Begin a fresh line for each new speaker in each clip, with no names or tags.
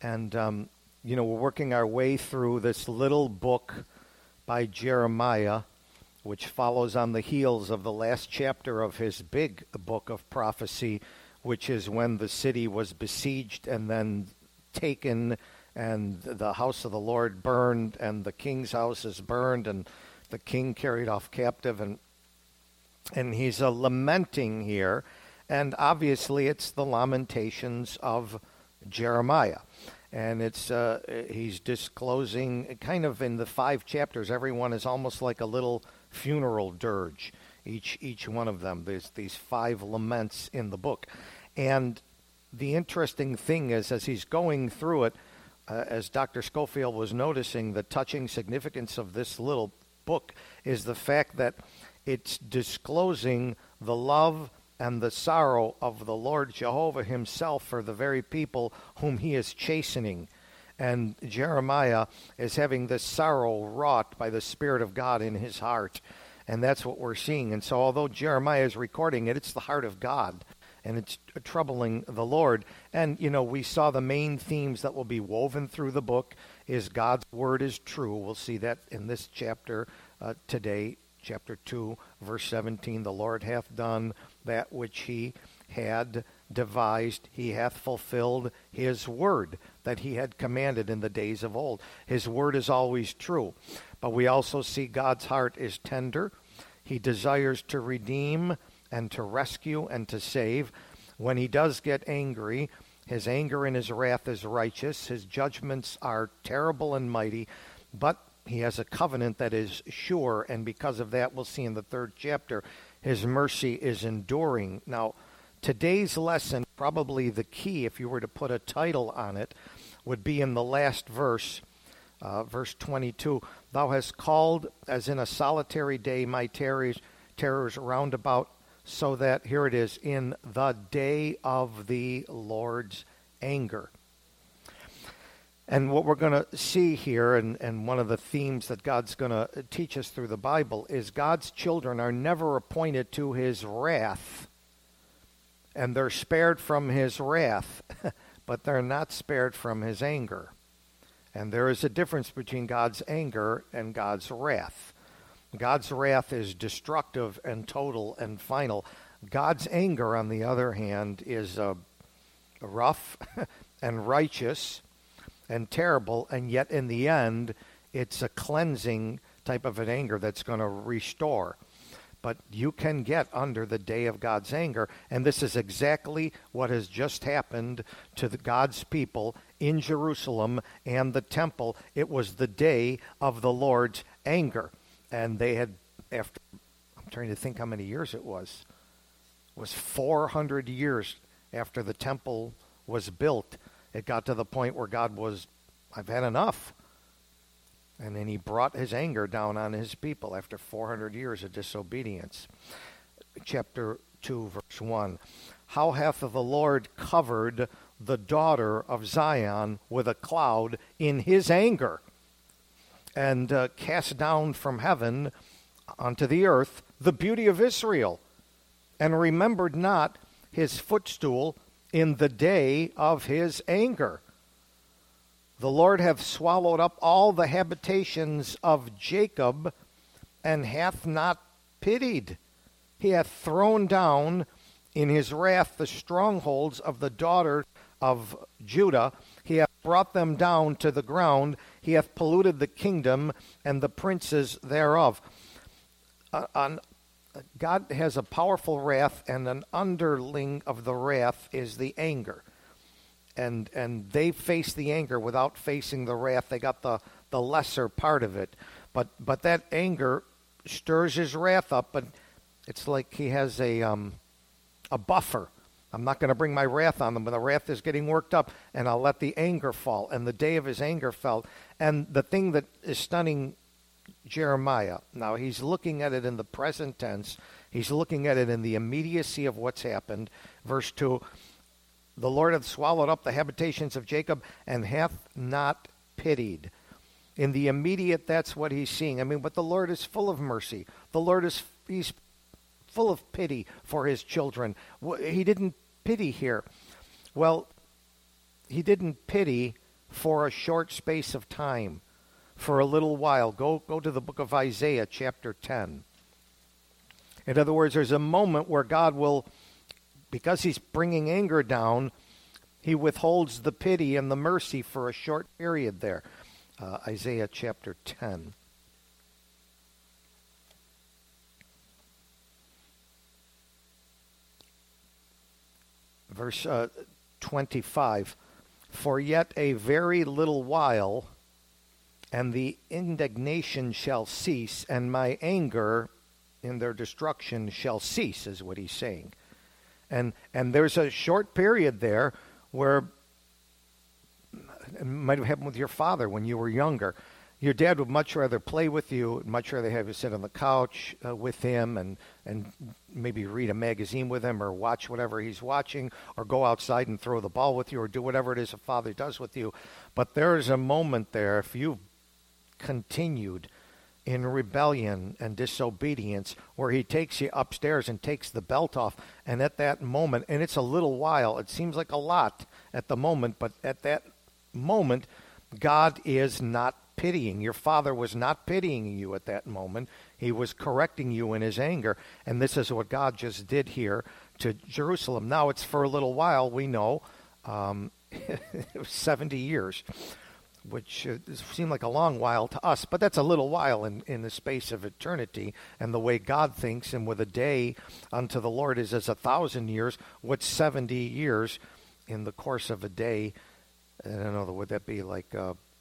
And, we're working our way through this little book by Jeremiah, which follows on the heels of the last chapter of his big book of prophecy, which is when the city was besieged and then taken, and the house of the Lord burned, and the king's house is burned, and the king carried off captive, and he's lamenting here, and obviously it's the lamentations of Jeremiah. And he's disclosing, kind of in the 5 chapters, everyone is almost like a little funeral dirge, each one of them. There's these 5 laments in the book. And the interesting thing is, as he's going through it, as Dr. Schofield was noticing, the touching significance of this little book is the fact that it's disclosing the love and the sorrow of the Lord Jehovah himself for the very people whom he is chastening. And Jeremiah is having this sorrow wrought by the Spirit of God in his heart. And that's what we're seeing. And so although Jeremiah is recording it, it's the heart of God. And it's troubling the Lord. And, we saw the main themes that will be woven through the book is God's word is true. We'll see that in this chapter today, chapter 2, verse 17. The Lord hath done that which he had devised. He hath fulfilled his word that he had commanded in the days of old. His word is always true. But we also see God's heart is tender. He desires to redeem and to rescue and to save. When he does get angry, his anger and his wrath is righteous. His judgments are terrible and mighty, but he has a covenant that is sure, and because of that, we'll see in the 3rd chapter, his mercy is enduring. Now, today's lesson, probably the key, if you were to put a title on it, would be in the last verse, verse 22. Thou hast called, as in a solitary day, my terrors round about, so that, here it is, in the day of the Lord's anger. And what we're going to see here, and one of the themes that God's going to teach us through the Bible, is God's children are never appointed to his wrath, and they're spared from his wrath, but they're not spared from his anger. And there is a difference between God's anger and God's wrath. God's wrath is destructive and total and final. God's anger, on the other hand, is rough and righteous and terrible, and yet in the end, it's a cleansing type of an anger that's going to restore. But you can get under the day of God's anger, and this is exactly what has just happened to God's people in Jerusalem and the temple. It was the day of the Lord's anger. And they had, after, I'm trying to think how many years it was 400 years after the temple was built. It got to the point where God was, I've had enough. And then he brought his anger down on his people after 400 years of disobedience. Chapter 2, verse 1. How hath the Lord covered the daughter of Zion with a cloud in his anger, and cast down from heaven unto the earth the beauty of Israel, and remembered not his footstool in the day of his anger. The Lord hath swallowed up all the habitations of Jacob, and hath not pitied. He hath thrown down in his wrath the strongholds of the daughter of Judah. He hath brought them down to the ground. He hath polluted the kingdom and the princes thereof. God has a powerful wrath, and an underling of the wrath is the anger. And they face the anger without facing the wrath. They got the lesser part of it. But that anger stirs his wrath up, but it's like he has a buffer. I'm not going to bring my wrath on them, but the wrath is getting worked up, and I'll let the anger fall. And the day of his anger fell. And the thing that is stunning Jeremiah, now he's looking at it in the present tense. He's looking at it in the immediacy of what's happened. Verse 2, the Lord hath swallowed up the habitations of Jacob, and hath not pitied. In the immediate, that's what he's seeing. I mean, but the Lord is full of mercy. The Lord he's full of pity for his children. He didn't pity here. Well, he didn't pity for a short space of time, for a little while. Go to the book of Isaiah, chapter 10. In other words, there's a moment where God will, because he's bringing anger down, he withholds the pity and the mercy for a short period there. Isaiah chapter 10. Verse 25. For yet a very little while, and the indignation shall cease, and my anger in their destruction shall cease, is what he's saying. And there's a short period there where it might have happened with your father when you were younger. Your dad would much rather play with you, much rather have you sit on the couch with him and maybe read a magazine with him or watch whatever he's watching or go outside and throw the ball with you or do whatever it is a father does with you. But there is a moment there, if you've continued in rebellion and disobedience, where he takes you upstairs and takes the belt off, and at that moment, and it's a little while, it seems like a lot at the moment, but at that moment, God is not pitying. Your father was not pitying you at that moment. He was correcting you in his anger, and this is what God just did here to Jerusalem. Now it's for a little while, we know. It was 70 years. Which seemed like a long while to us, but that's a little while in the space of eternity. And the way God thinks, and with a day unto the Lord is as 1,000 years, what's 70 years in the course of a day? I don't know, would that be like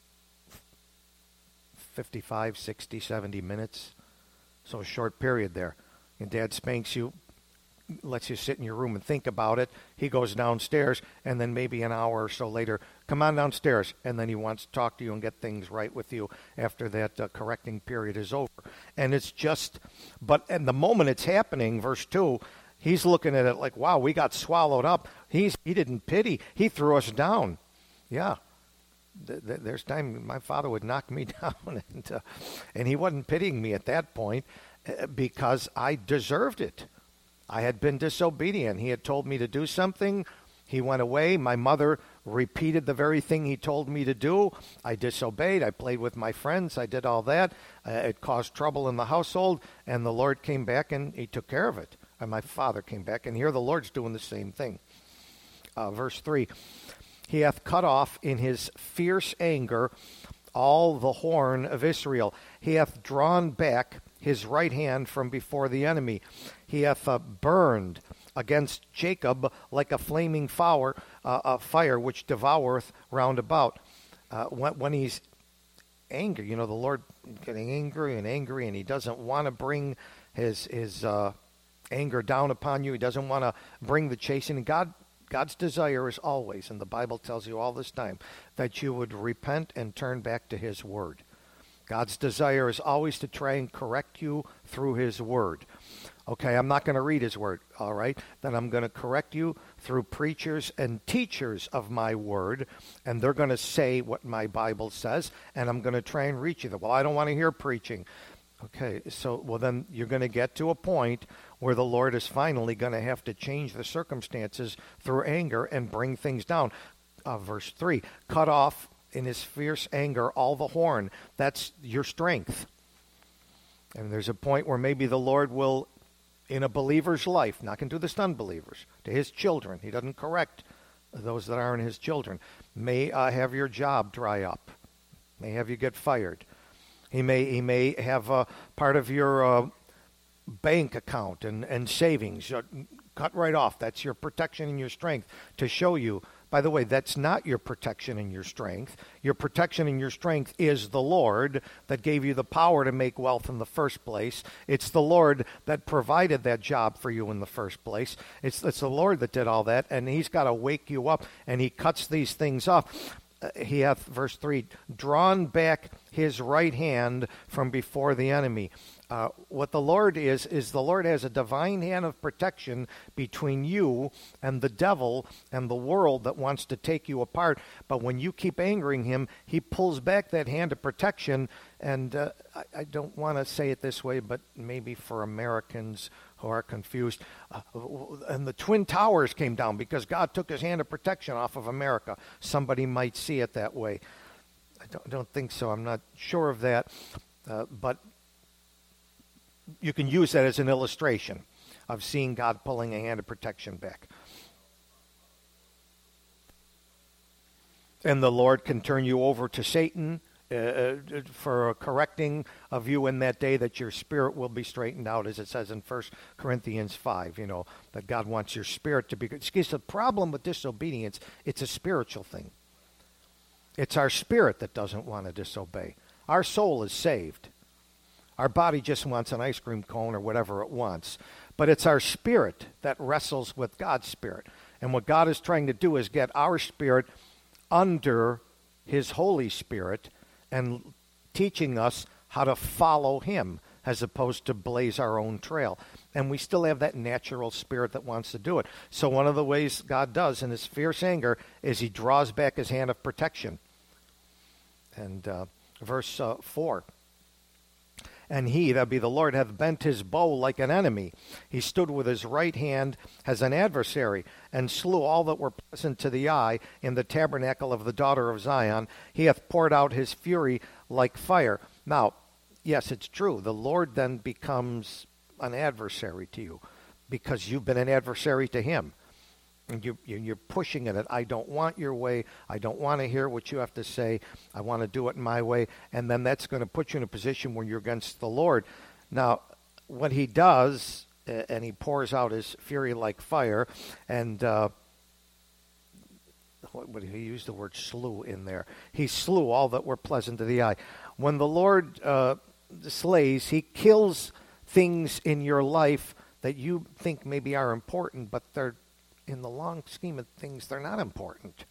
55, 60, 70 minutes? So a short period there. And Dad spanks you, lets you sit in your room and think about it. He goes downstairs, and then maybe an hour or so later, come on downstairs, and then he wants to talk to you and get things right with you after that correcting period is over. And it's just, but at the moment it's happening, verse 2, he's looking at it like, wow, we got swallowed up. He didn't pity. He threw us down. Yeah. There's time my father would knock me down, and he wasn't pitying me at that point because I deserved it. I had been disobedient. He had told me to do something. He went away. My mother repeated the very thing he told me to do. I disobeyed. I played with my friends. I did all that. It caused trouble in the household, and the Lord came back and he took care of it. And my father came back, and here the Lord's doing the same thing. Verse 3, he hath cut off in his fierce anger all the horn of Israel. He hath drawn back his right hand from before the enemy. He hath burned against Jacob like a flaming fire which devoureth round about. When he's angry, the Lord getting angry, and he doesn't want to bring his anger down upon you. He doesn't want to bring the chastening. God's desire is always, and the Bible tells you all this time, that you would repent and turn back to his word. God's desire is always to try and correct you through his word. Okay, I'm not going to read his word, all right? Then I'm going to correct you through preachers and teachers of my word, and they're going to say what my Bible says, and I'm going to try and reach you. Well, I don't want to hear preaching. Okay, so, then you're going to get to a point where the Lord is finally going to have to change the circumstances through anger and bring things down. Verse 3, cut off in his fierce anger all the horn. That's your strength. And there's a point where maybe the Lord will, in a believer's life, not going to the unbelievers, to his children. He doesn't correct those that aren't his children. May have your job dry up. May have you get fired. He may have part of your bank account and savings cut right off. That's your protection and your strength to show you. By the way, that's not your protection and your strength. Your protection and your strength is the Lord that gave you the power to make wealth in the first place. It's the Lord that provided that job for you in the first place. It's the Lord that did all that, and he's got to wake you up, and he cuts these things off. He hath, verse 3, drawn back his right hand from before the enemy. What the Lord is the Lord has a divine hand of protection between you and the devil and the world that wants to take you apart. But when you keep angering him, he pulls back that hand of protection. And I don't want to say it this way, but maybe for Americans who are confused. And the Twin Towers came down because God took his hand of protection off of America. Somebody might see it that way. I don't think so. I'm not sure of that. But you can use that as an illustration of seeing God pulling a hand of protection back. And the Lord can turn you over to Satan for a of you in that day, that your spirit will be straightened out, as it says in 1 Corinthians 5, that God wants your spirit to be good. Because the problem with disobedience, it's a spiritual thing. It's our spirit that doesn't want to disobey. Our soul is saved. Our body just wants an ice cream cone or whatever it wants. But it's our spirit that wrestles with God's spirit. And what God is trying to do is get our spirit under his Holy Spirit and teaching us how to follow him as opposed to blaze our own trail. And we still have that natural spirit that wants to do it. So one of the ways God does in his fierce anger is he draws back his hand of protection. And verse 4. And he, that be the Lord, hath bent his bow like an enemy. He stood with his right hand as an adversary, and slew all that were pleasant to the eye in the tabernacle of the daughter of Zion. He hath poured out his fury like fire. Now, yes, it's true. The Lord then becomes an adversary to you, because you've been an adversary to him. And you're pushing at it. I don't want your way. I don't want to hear what you have to say. I want to do it my way. And then that's going to put you in a position where you're against the Lord. Now, what he does, and he pours out his fury like fire, and he used the word slew in there. He slew all that were pleasant to the eye. When the Lord slays, he kills things in your life that you think maybe are important, but they're, in the long scheme of things, they're not important.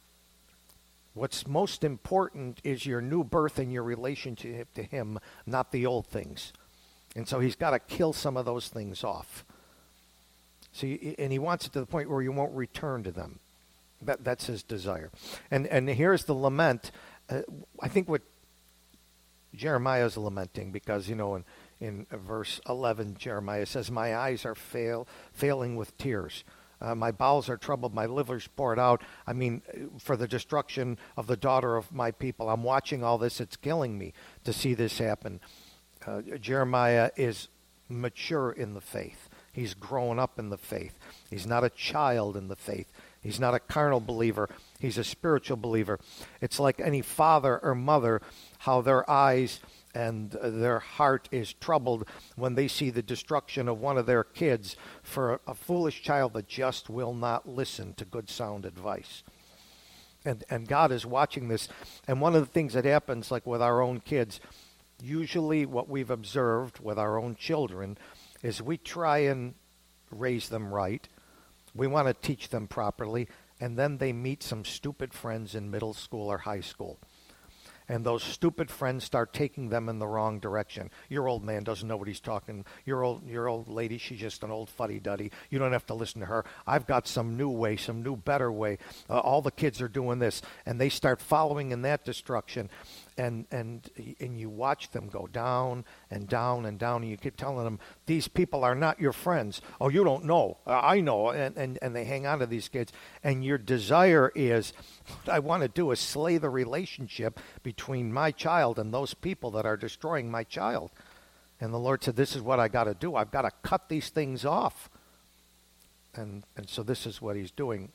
What's most important is your new birth and your relationship to him, not the old things. And so he's got to kill some of those things off. And he wants it to the point where you won't return to them. That's his desire. And here's the lament. I think what Jeremiah is lamenting, because, in verse 11, Jeremiah says, my eyes are failing with tears. My bowels are troubled, my liver's poured out. I mean, for the destruction of the daughter of my people. I'm watching all this. It's killing me to see this happen. Jeremiah is mature in the faith. He's grown up in the faith. He's not a child in the faith. He's not a carnal believer. He's a spiritual believer. It's like any father or mother, how their eyes and their heart is troubled when they see the destruction of one of their kids for a foolish child that just will not listen to good sound advice. And God is watching this. And one of the things that happens, like with our own kids, usually what we've observed with our own children is we try and raise them right. We want to teach them properly. And then they meet some stupid friends in middle school or high school. And those stupid friends start taking them in the wrong direction. Your old man doesn't know what he's talking. Your old lady, she's just an old fuddy-duddy. You don't have to listen to her. I've got some new way, some new better way. All the kids are doing this. And they start following in that destruction. And you watch them go down and down and down. And you keep telling them, these people are not your friends. Oh, you don't know. I know. And they hang on to these kids. And your desire is, what I want to do is slay the relationship between my child and those people that are destroying my child. And the Lord said, this is what I got to do. I've got to cut these things off. And so this is what he's doing.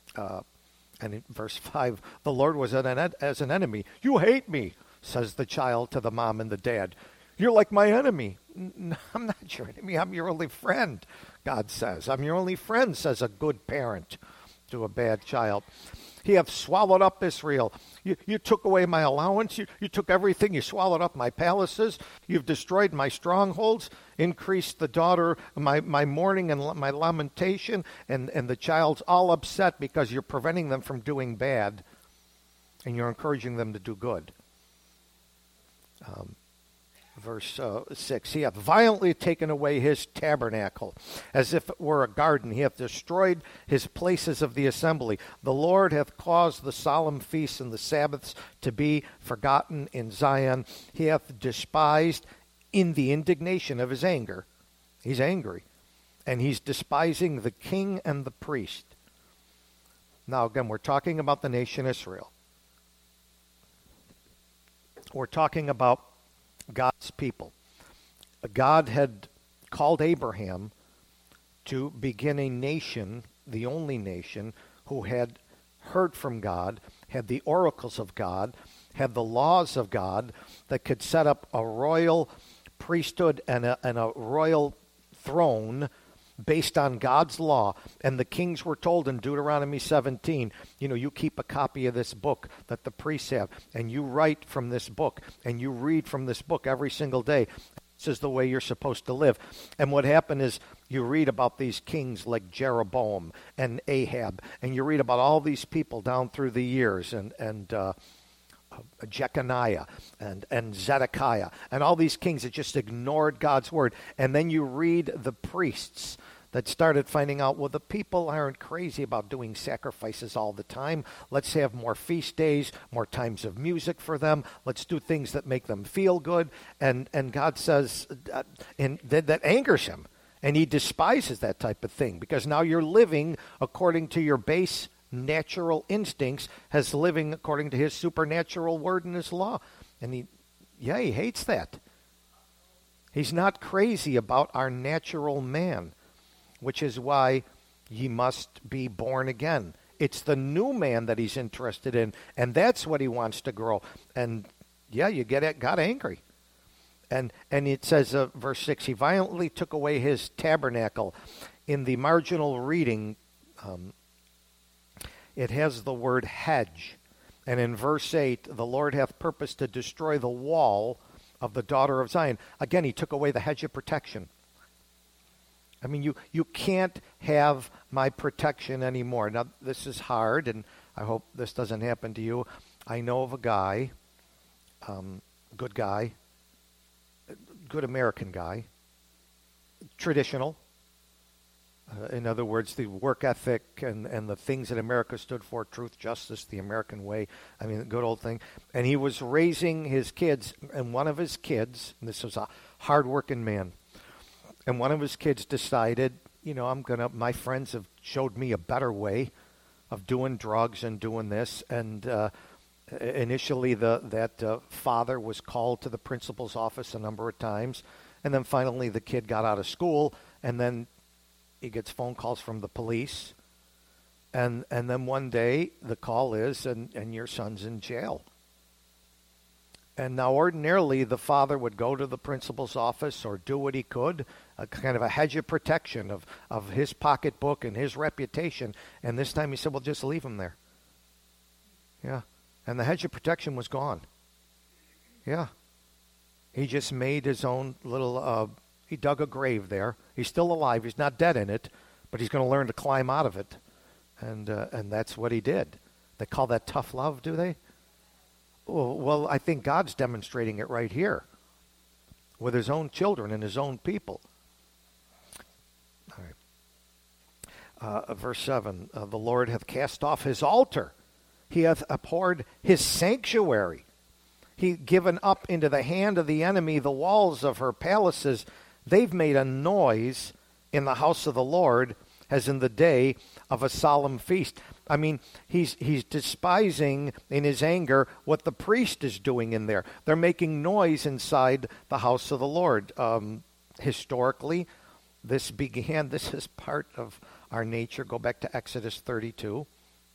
And in verse 5, the Lord was as an enemy. You hate me, says the child to the mom and the dad. You're like my enemy. I'm not your enemy. I'm your only friend, God says. I'm your only friend, says a good parent to a bad child. He hath swallowed up Israel. You took away my allowance. You took everything. You swallowed up my palaces. You've destroyed my strongholds, increased the daughter, my mourning and my lamentation, and the child's all upset because you're preventing them from doing bad, and you're encouraging them to do good. Verse 6, he hath violently taken away his tabernacle, as if it were a garden. He hath destroyed his places of the assembly. The Lord hath caused the solemn feasts and the Sabbaths to be forgotten in Zion. He hath despised in the indignation of his anger. He's angry. and he's despising the king and the priest. Now, again, we're talking about the nation Israel. We're talking about God's people. God had called Abraham to begin a nation, the only nation, who had heard from God, had the oracles of God, had the laws of God that could set up a royal priesthood and a royal throne based on God's law. And the kings were told in Deuteronomy 17, you keep a copy of this book that the priests have, and you write from this book, and you read from this book every single day. This is the way you're supposed to live. And what happened is you read about these kings like Jeroboam and Ahab, and you read about all these people down through the years, and Jeconiah and Zedekiah, and all these kings that just ignored God's word. And then you read the priests that started finding out, well, the people aren't crazy about doing sacrifices all the time. Let's have more feast days, more times of music for them. Let's do things that make them feel good. And God says, and that angers him. And he despises that type of thing, because now you're living according to your base natural instincts, as living according to his supernatural word and his law. And he hates that. He's not crazy about our natural man, which is why ye must be born again. It's the new man that he's interested in, and that's what he wants to grow. And you got angry. And it says, verse 6, he violently took away his tabernacle. In the marginal reading, it has the word hedge. And in verse 8, the Lord hath purposed to destroy the wall of the daughter of Zion. Again, he took away the hedge of protection. I mean, you can't have my protection anymore. Now, this is hard, and I hope this doesn't happen to you. I know of a guy, good American guy, traditional. In other words, the work ethic and the things that America stood for, truth, justice, the American way, I mean, the good old thing. And he was raising his kids, and one of his kids, and this was a hard-working man, and one of his kids decided, my friends have showed me a better way of doing drugs and doing this. And initially that father was called to the principal's office a number of times. And then finally the kid got out of school, and then he gets phone calls from the police. And then one day the call is, and your son's in jail. And now ordinarily the father would go to the principal's office or do what he could, a kind of a hedge of protection of his pocketbook and his reputation. And this time he said, well, just leave him there. Yeah. And the hedge of protection was gone. Yeah. He just made his own little, he dug a grave there. He's still alive. He's not dead in it, but he's going to learn to climb out of it. And that's what he did. They call that tough love, do they? Well, I think God's demonstrating it right here with his own children and his own people. All right. Verse 7, the Lord hath cast off his altar. He hath abhorred his sanctuary. He given up into the hand of the enemy the walls of her palaces. They've made a noise in the house of the Lord as in the day of a solemn feast. I mean, he's despising in his anger what the priest is doing in there. They're making noise inside the house of the Lord. Historically, this is part of our nature. Go back to Exodus 32.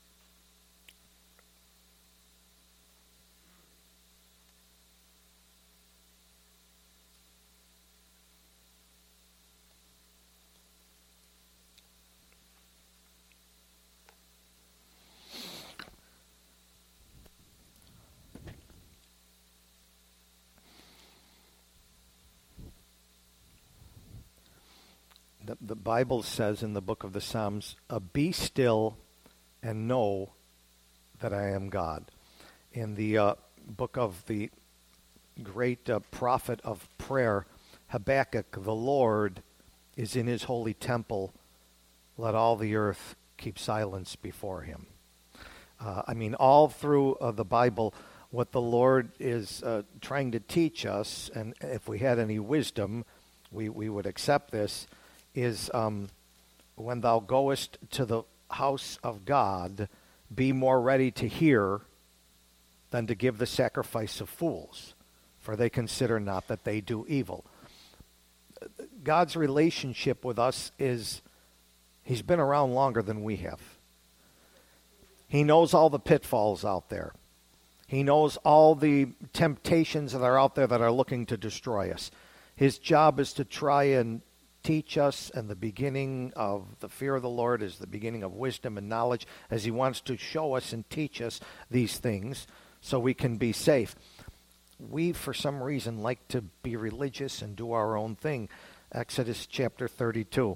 The Bible says in the book of the Psalms, be still and know that I am God. In the book of the great prophet of prayer, Habakkuk, the Lord is in his holy temple. Let all the earth keep silence before him. All through the Bible, what the Lord is trying to teach us, and if we had any wisdom, we would accept this, is when thou goest to the house of God, be more ready to hear than to give the sacrifice of fools, for they consider not that they do evil. God's relationship with us is, he's been around longer than we have. He knows all the pitfalls out there. He knows all the temptations that are out there that are looking to destroy us. His job is to try and teach us, and the beginning of the fear of the Lord is the beginning of wisdom and knowledge, as he wants to show us and teach us these things so we can be safe. We, for some reason, like to be religious and do our own thing. Exodus chapter 32.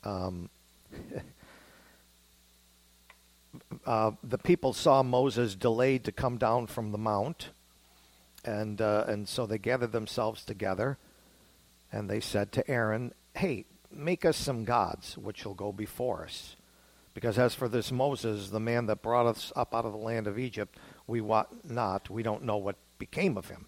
The people saw Moses delayed to come down from the mount, and so they gathered themselves together, and they said to Aaron, "Hey, make us some gods which will go before us. Because as for this Moses, the man that brought us up out of the land of Egypt, we wot not, we don't know what became of him."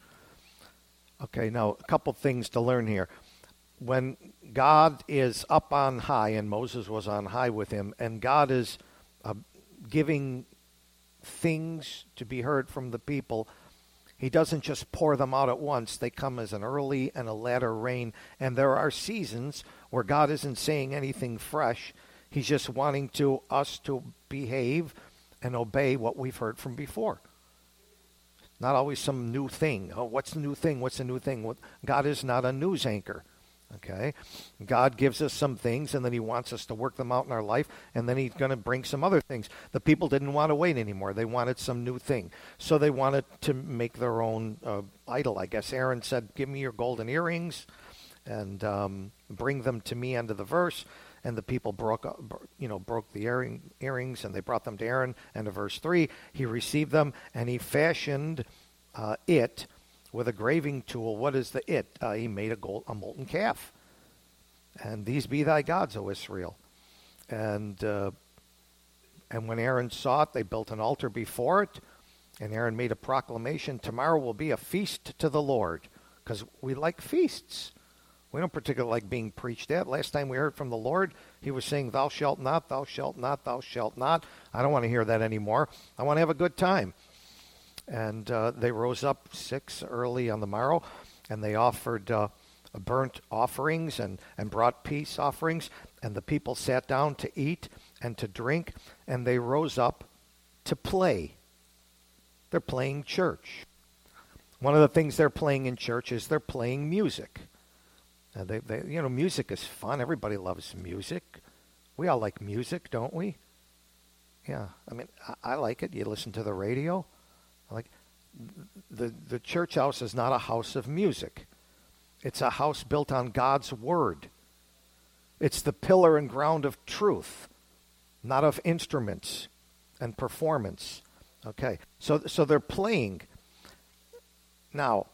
Okay, now a couple things to learn here. When God is up on high, and Moses was on high with him, and God is giving things to be heard from the people, he doesn't just pour them out at once. They come as an early and a latter rain. And there are seasons where God isn't saying anything fresh. He's just wanting us to behave and obey what we've heard from before. Not always some new thing. Oh, what's the new thing? What's the new thing? Well, God is not a news anchor. Okay? God gives us some things, and then he wants us to work them out in our life, and then he's going to bring some other things. The people didn't want to wait anymore. They wanted some new thing. So they wanted to make their own idol, I guess. Aaron said, "Give me your golden earrings and bring them to me," end of the verse. And the people broke the earrings, and they brought them to Aaron. End of verse 3. He received them, and he fashioned it with a graving tool. What is the it? He made a molten calf. "And these be thy gods, O Israel." And when Aaron saw it, they built an altar before it. And Aaron made a proclamation, "Tomorrow will be a feast to the Lord." Because we like feasts. We don't particularly like being preached at. Last time we heard from the Lord, he was saying, "Thou shalt not, thou shalt not, thou shalt not." I don't want to hear that anymore. I want to have a good time. And they rose up 6 early on the morrow, and they offered burnt offerings and brought peace offerings. And the people sat down to eat and to drink, and they rose up to play. They're playing church. One of the things they're playing in church is they're playing music. Music is fun. Everybody loves music. We all like music, don't we? Yeah, I mean, I like it. You listen to the radio. Like the church house is not a house of music. It's a house built on God's word. It's the pillar and ground of truth, not of instruments and performance. Okay, so they're playing. Now,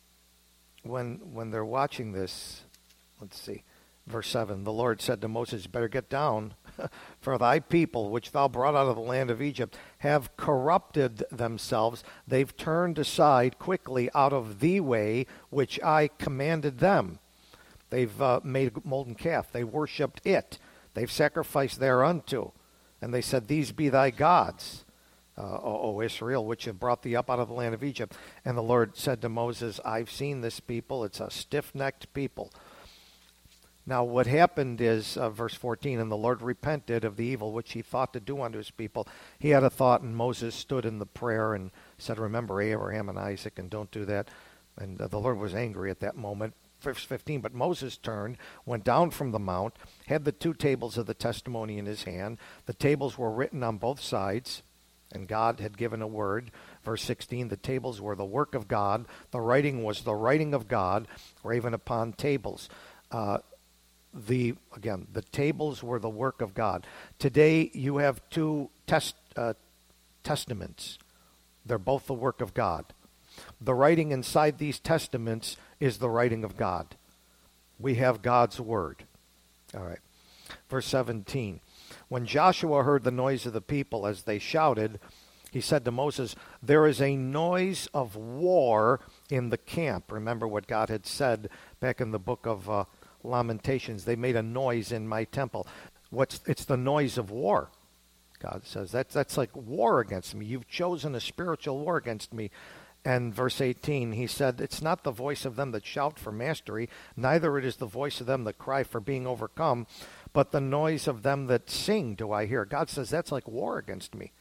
when they're watching this, let's see, verse 7, the Lord said to Moses, "Better get down, for thy people, which thou brought out of the land of Egypt, have corrupted themselves. They've turned aside quickly out of the way which I commanded them." They've made a molten calf. They worshipped it. They've sacrificed thereunto. And they said, "These be thy gods, O Israel, which have brought thee up out of the land of Egypt." And the Lord said to Moses, "I've seen this people. It's a stiff-necked people." Now what happened is, verse 14, "And the Lord repented of the evil which he thought to do unto his people." He had a thought, and Moses stood in the prayer and said, "Remember Abraham and Isaac, and don't do that." And the Lord was angry at that moment. Verse 15, "But Moses turned, went down from the mount, had the 2 tables of the testimony in his hand. The tables were written on both sides, and God had given a word." Verse 16, "The tables were the work of God. The writing was the writing of God, graven upon tables." The tables were the work of God. Today you have 2 testaments. They're both the work of God. The writing inside these testaments is the writing of God. We have God's word. All right. Verse 17, "When Joshua heard the noise of the people as they shouted, he said to Moses, 'There is a noise of war in the camp.'" Remember what God had said back in the book of Lamentations, they made a noise in my temple. It's the noise of war. God says that's like war against me. You've chosen a spiritual war against me. And verse 18, he said, it's not the voice of them that shout for mastery, neither it is the voice of them that cry for being overcome, but the noise of them that sing do I hear. God says that's like war against me.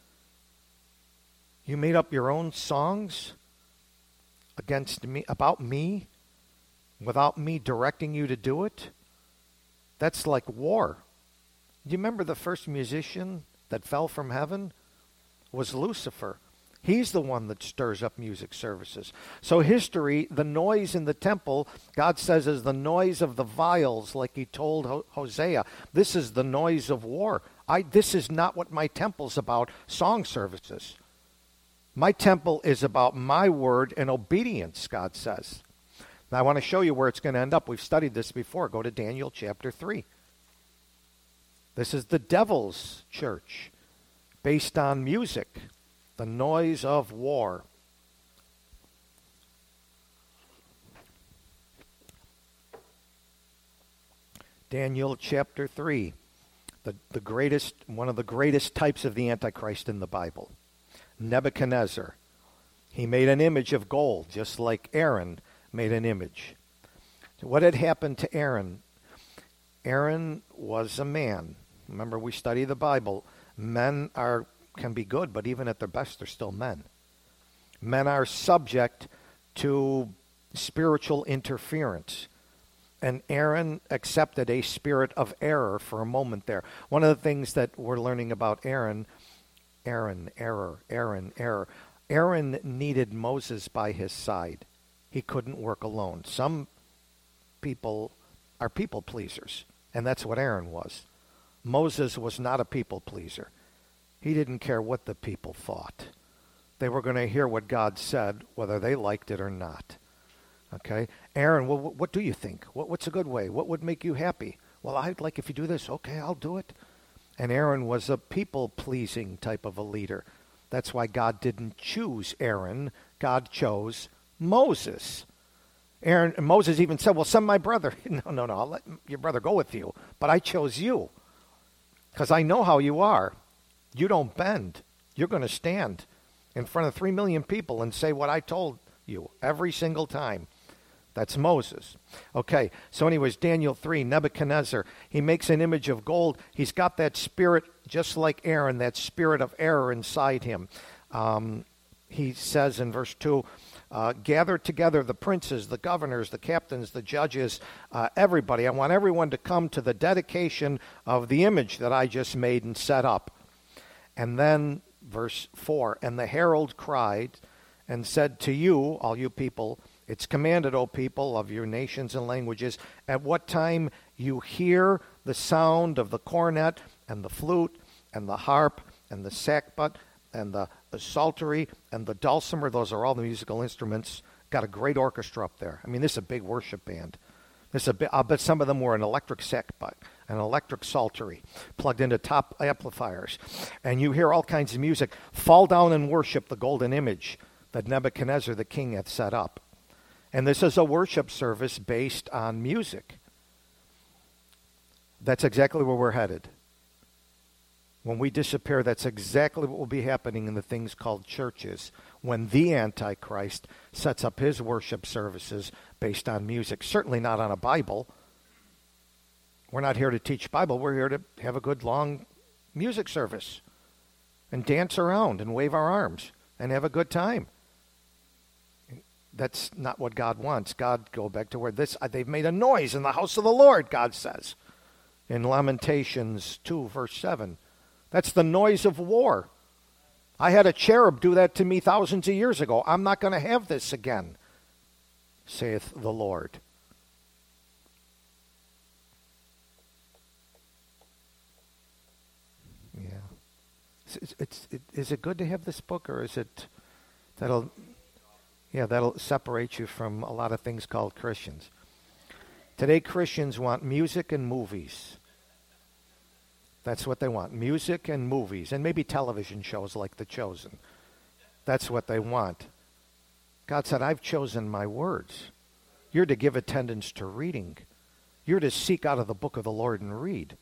You made up your own songs against me, about me, without me directing you to do it. That's like war. Do you remember the first musician that fell from heaven? Was Lucifer. He's the one that stirs up music services. So history, the noise in the temple, God says, is the noise of the viols, like he told Hosea. This is the noise of war. This is not what my temple's about, song services. My temple is about my word and obedience, God says. Now I want to show you where it's going to end up. We've studied this before. Go to Daniel chapter 3. This is the devil's church, based on music. The noise of war. Daniel chapter 3. One of the greatest types of the Antichrist in the Bible. Nebuchadnezzar. He made an image of gold, just like Aaron made an image. What had happened to Aaron? Aaron was a man. Remember, we study the Bible. Men can be good, but even at their best, they're still men. Men are subject to spiritual interference. And Aaron accepted a spirit of error for a moment there. One of the things that we're learning about Aaron needed Moses by his side. He couldn't work alone. Some people are people pleasers, and that's what Aaron was. Moses was not a people pleaser. He didn't care what the people thought. They were going to hear what God said, whether they liked it or not. Okay? Aaron, well, what do you think? What's a good way? What would make you happy? Well, I'd like if you do this. Okay, I'll do it. And Aaron was a people-pleasing type of a leader. That's why God didn't choose Aaron. God chose Moses. Moses even said, well, send my brother. No, I'll let your brother go with you. But I chose you because I know how you are. You don't bend. You're going to stand in front of 3 million people and say what I told you every single time. That's Moses. Okay, so anyways, Daniel 3, Nebuchadnezzar, he makes an image of gold. He's got that spirit, just like Aaron, that spirit of error inside him. He says in verse 2, gather together the princes, the governors, the captains, the judges, everybody. I want everyone to come to the dedication of the image that I just made and set up. And then, verse 4, and the herald cried and said to you, all you people, it's commanded, O people of your nations and languages, at what time you hear the sound of the cornet and the flute and the harp and the sackbut and the psaltery and the dulcimer, those are all the musical instruments. Got a great orchestra up there. I mean, this is a big worship band. I'll bet some of them were an electric sackbut, an electric psaltery, plugged into top amplifiers. And you hear all kinds of music. Fall down and worship the golden image that Nebuchadnezzar the king hath set up. And this is a worship service based on music. That's exactly where we're headed. When we disappear, that's exactly what will be happening in the things called churches, when the Antichrist sets up his worship services based on music. Certainly not on a Bible. We're not here to teach Bible. We're here to have a good, long music service and dance around and wave our arms and have a good time. That's not what God wants. God, go back to where they've made a noise in the house of the Lord, God says. In Lamentations 2, verse 7. That's the noise of war. I had a cherub do that to me thousands of years ago. I'm not going to have this again, saith the Lord. Yeah. Is it good to have this book, or is it that'll separate you from a lot of things called Christians? Today, Christians want music and movies. That's what they want, music and movies, and maybe television shows like The Chosen. That's what they want. God said, I've chosen my words. You're to give attendance to reading. You're to seek out of the book of the Lord and read.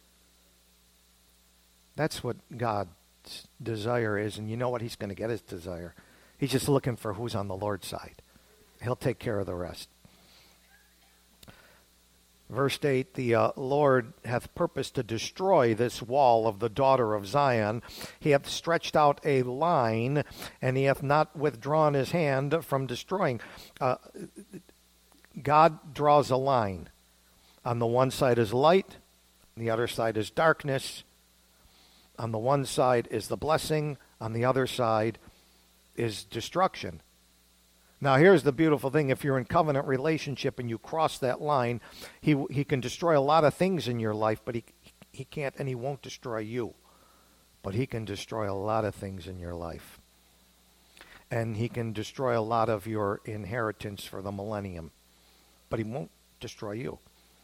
That's what God's desire is, and you know what? He's going to get his desire. He's just looking for who's on the Lord's side. He'll take care of the rest. Verse 8, the Lord hath purposed to destroy this wall of the daughter of Zion. He hath stretched out a line, and he hath not withdrawn his hand from destroying. God draws a line. On the one side is light, on the other side is darkness. On the one side is the blessing, on the other side is destruction. Now, here's the beautiful thing. If you're in covenant relationship and you cross that line, he can destroy a lot of things in your life, but he can't and he won't destroy you. But he can destroy a lot of things in your life. And he can destroy a lot of your inheritance for the millennium. But he won't destroy you.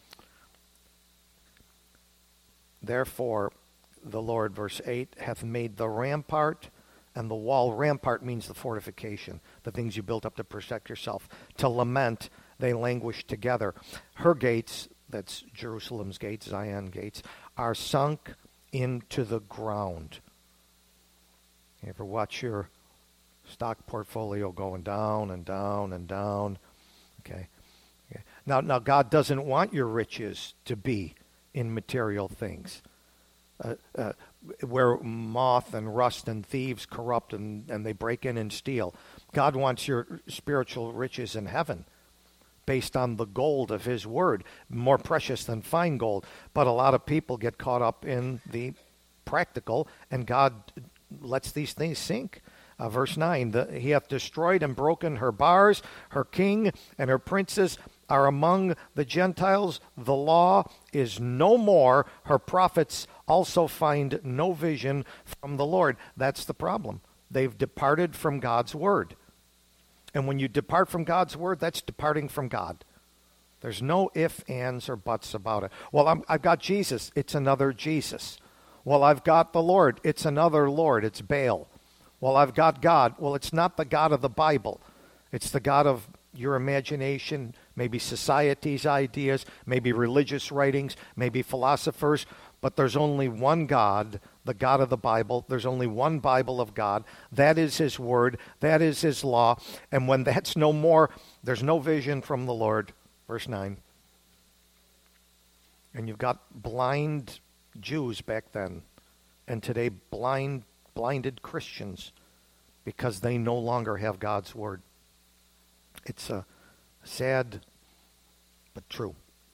Therefore, the Lord, verse 8, hath made the rampart and the wall. Rampart means the fortification, the things you built up to protect yourself. To lament, they languish together. Her gates, that's Jerusalem's gates, Zion gates, are sunk into the ground. You ever watch your stock portfolio going down and down and down? Okay. Now, God doesn't want your riches to be in material things. Where moth and rust and thieves corrupt and they break in and steal. God wants your spiritual riches in heaven based on the gold of his word, more precious than fine gold. But a lot of people get caught up in the practical, and God lets these things sink. Verse 9, he hath destroyed and broken her bars, her king and her princes are among the Gentiles. The law is no more. Her prophets also find no vision from the Lord. That's the problem. They've departed from God's word. And when you depart from God's word, that's departing from God. There's no ifs, ands, or buts about it. Well, I've got Jesus. It's another Jesus. Well, I've got the Lord. It's another Lord. It's Baal. Well, I've got God. Well, it's not the God of the Bible. It's the God of your imagination, maybe society's ideas, maybe religious writings, maybe philosophers. But there's only one God, the God of the Bible. There's only one Bible of God. That is his word. That is his law. And when that's no more, there's no vision from the Lord. Verse 9. And you've got blind Jews back then. And today blinded Christians because they no longer have God's word. It's sad but true.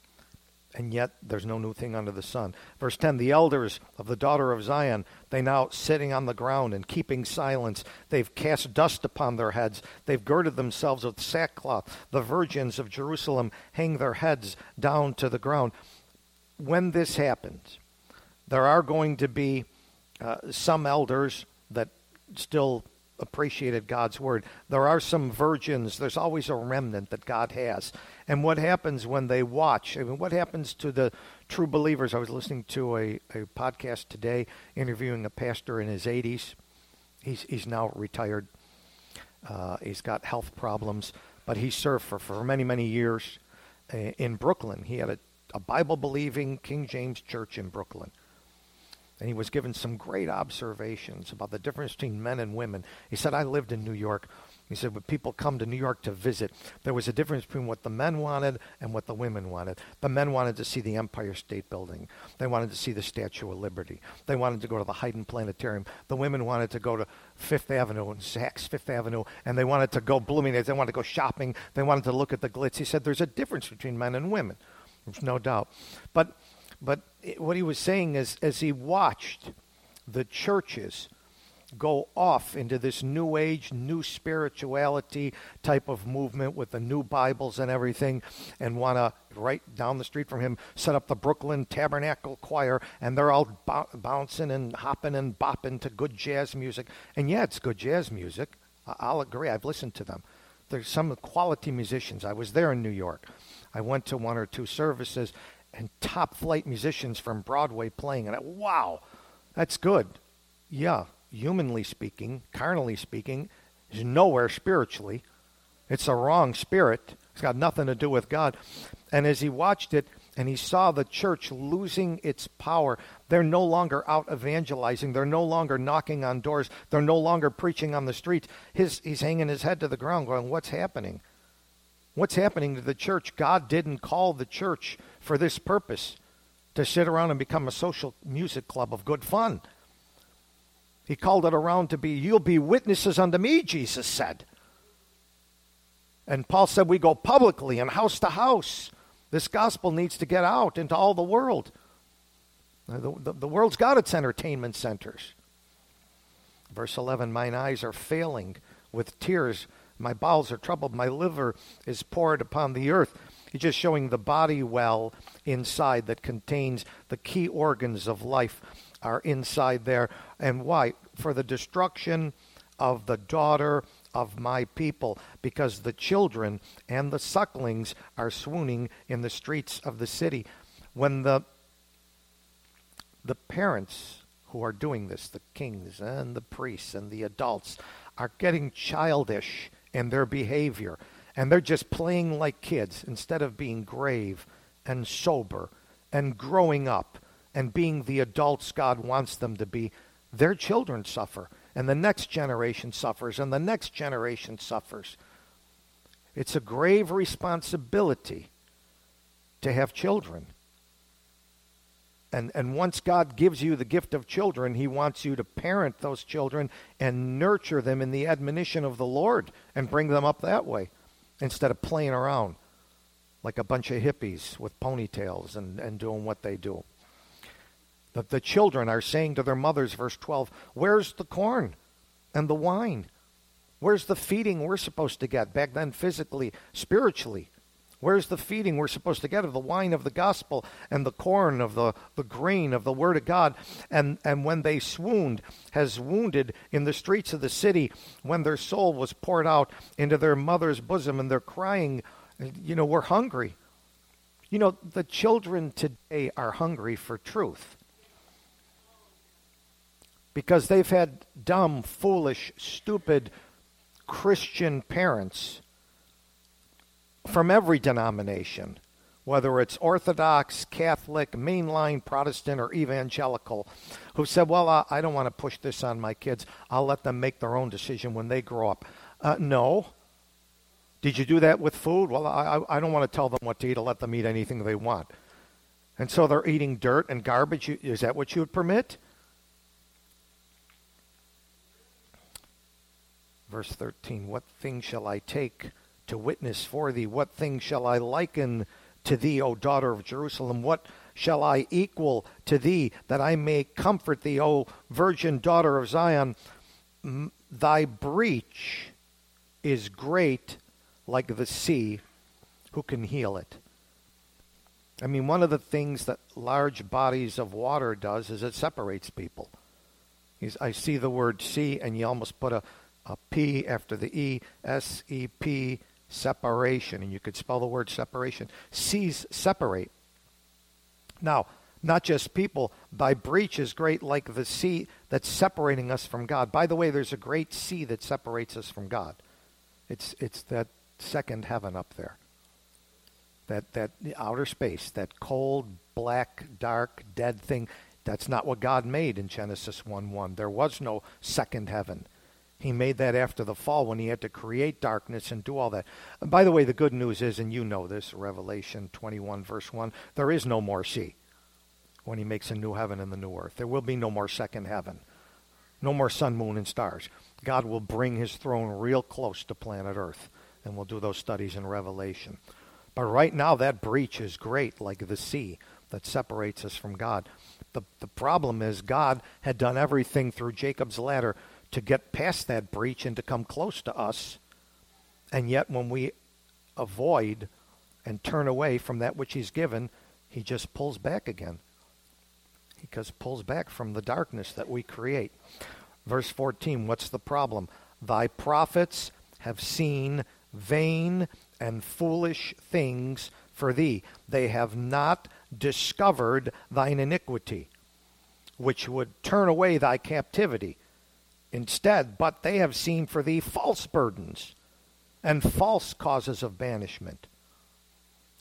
And yet there's no new thing under the sun. Verse 10, the elders of the daughter of Zion, they now sitting on the ground and keeping silence. They've cast dust upon their heads. They've girded themselves with sackcloth. The virgins of Jerusalem hang their heads down to the ground. When this happens, there are going to be some elders that still appreciated God's word. There are some virgins. There's always a remnant that God has. And what happens when they watch? I mean, what happens to the true believers? I was listening to a podcast today interviewing a pastor in his 80s. He's now retired. He's got health problems, but he served for many, many years in Brooklyn. He had a Bible-believing King James church in Brooklyn. And he was given some great observations about the difference between men and women. He said, I lived in New York. He said, when people come to New York to visit, there was a difference between what the men wanted and what the women wanted. The men wanted to see the Empire State Building. They wanted to see the Statue of Liberty. They wanted to go to the Hayden Planetarium. The women wanted to go to Fifth Avenue and Saks Fifth Avenue, and they wanted to go Bloomingdale's. They wanted to go shopping. They wanted to look at the glitz. He said, there's a difference between men and women. There's no doubt. But what he was saying is, as he watched the churches go off into this new age, new spirituality type of movement with the new Bibles and everything, and want to, right down the street from him, set up the Brooklyn Tabernacle Choir, and they're all bouncing and hopping and bopping to good jazz music. And yeah, it's good jazz music. I'll agree. I've listened to them. There's some quality musicians. I was there in New York. I went to one or two services, and top-flight musicians from Broadway playing. And wow, that's good. Yeah, humanly speaking, carnally speaking, is nowhere spiritually. It's a wrong spirit. It's got nothing to do with God. And as he watched it, And he saw the church losing its power. They're no longer out evangelizing. They're no longer knocking on doors. They're no longer preaching on the streets. He's hanging his head to the ground going, what's happening? What's happening to the church? God didn't call the church for this purpose, to sit around and become a social music club of good fun. He called it around to be, you'll be witnesses unto me, Jesus said. And Paul said we go publicly and house to house. This gospel needs to get out into all the world. The world's got its entertainment centers. Verse 11, mine eyes are failing with tears. My bowels are troubled. My liver is poured upon the earth. He's just showing the body well inside that contains the key organs of life are inside there. And why? For the destruction of the daughter of my people, because the children and the sucklings are swooning in the streets of the city. When the parents who are doing this, the kings and the priests and the adults, are getting childish in their behavior, and they're just playing like kids instead of being grave and sober and growing up and being the adults God wants them to be, their children suffer. And the next generation suffers, and the next generation suffers. It's a grave responsibility to have children. And once God gives you the gift of children, he wants you to parent those children and nurture them in the admonition of the Lord and bring them up that way instead of playing around like a bunch of hippies with ponytails and doing what they do. The children are saying to their mothers, verse 12, where's the corn and the wine? Where's the feeding we're supposed to get? Back then, physically, spiritually. Where's the feeding we're supposed to get of the wine of the gospel and the corn of the grain of the word of God? And when they swooned, has wounded in the streets of the city, when their soul was poured out into their mother's bosom and they're crying, we're hungry. The children today are hungry for truth. Because they've had dumb, foolish, stupid Christian parents from every denomination, whether it's Orthodox, Catholic, mainline Protestant, or evangelical, who said, well, I don't want to push this on my kids. I'll let them make their own decision when they grow up. No. Did you do that with food? Well, I don't want to tell them what to eat. I'll let them eat anything they want. And so they're eating dirt and garbage. Is that what you would permit? Verse 13, what thing shall I take to witness for thee? What thing shall I liken to thee, O daughter of Jerusalem? What shall I equal to thee, that I may comfort thee, O virgin daughter of Zion? Thy breach is great like the sea. Who can heal it? I mean, one of the things that large bodies of water does is it separates people. I see the word sea, and you almost put a P after the E, S-E-P, separation. And you could spell the word separation. Seas separate. Now, not just people. Thy breach is great like the sea that's separating us from God. By the way, there's a great sea that separates us from God. It's that second heaven up there. That outer space, that cold, black, dark, dead thing. That's not what God made in Genesis 1:1. There was no second heaven. He made that after the fall when he had to create darkness and do all that. And by the way, the good news is, and you know this, Revelation 21 verse 1, there is no more sea when he makes a new heaven and the new earth. There will be no more second heaven. No more sun, moon, and stars. God will bring his throne real close to planet Earth, and we'll do those studies in Revelation. But right now, that breach is great, like the sea that separates us from God. The problem is God had done everything through Jacob's ladder to get past that breach and to come close to us. And yet when we avoid and turn away from that which he's given, he just pulls back again. He just pulls back from the darkness that we create. Verse 14, what's the problem? Thy prophets have seen vain and foolish things for thee. They have not discovered thine iniquity, which would turn away thy captivity. Instead, but they have seen for thee false burdens and false causes of banishment.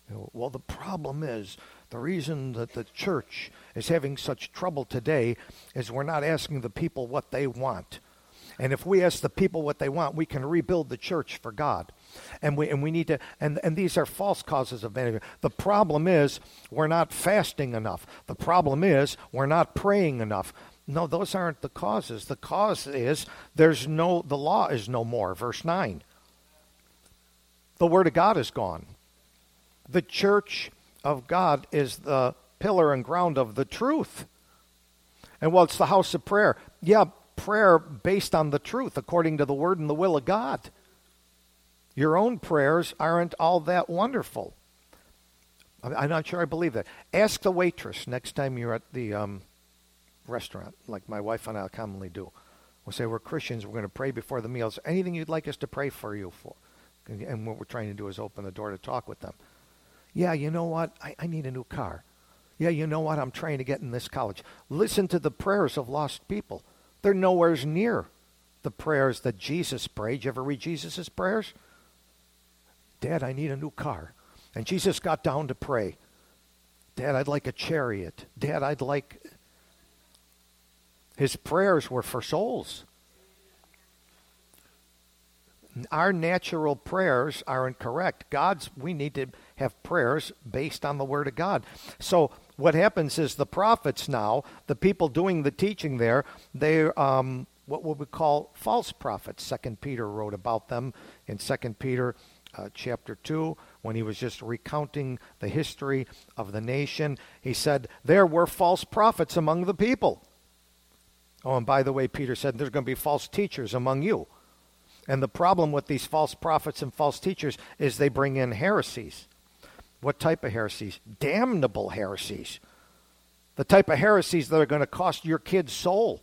Well, the problem is, the reason that the church is having such trouble today is we're not asking the people what they want. And if we ask the people what they want, we can rebuild the church for God. And we need to, and these are false causes of vanity. The problem is we're not fasting enough. The problem is we're not praying enough. No, those aren't the causes. The cause is the law is no more. Verse 9. The Word of God is gone. The church of God is the pillar and ground of the truth. And well, it's the house of prayer. Yeah, prayer based on the truth, according to the Word and the will of God. Your own prayers aren't all that wonderful. I'm not sure I believe that. Ask the waitress next time you're at the restaurant, like my wife and I commonly do. We'll say, we're Christians, we're going to pray before the meal. Is there anything you'd like us to pray for you for? And what we're trying to do is open the door to talk with them. Yeah, you know what? I need a new car. Yeah, you know what? I'm trying to get in this college. Listen to the prayers of lost people. They're nowhere near the prayers that Jesus prayed. You ever read Jesus' prayers? Dad, I need a new car. And Jesus got down to pray. Dad, I'd like a chariot. Dad, I'd like... His prayers were for souls. Our natural prayers aren't correct. We need to have prayers based on the Word of God. So what happens is the prophets now, the people doing the teaching there, they're what we call false prophets. 2 Peter wrote about them in 2 Peter chapter 2, when he was just recounting the history of the nation. He said, there were false prophets among the people. Oh, and by the way, Peter said, there's going to be false teachers among you. And the problem with these false prophets and false teachers is they bring in heresies. What type of heresies? Damnable heresies. The type of heresies that are going to cost your kid's soul.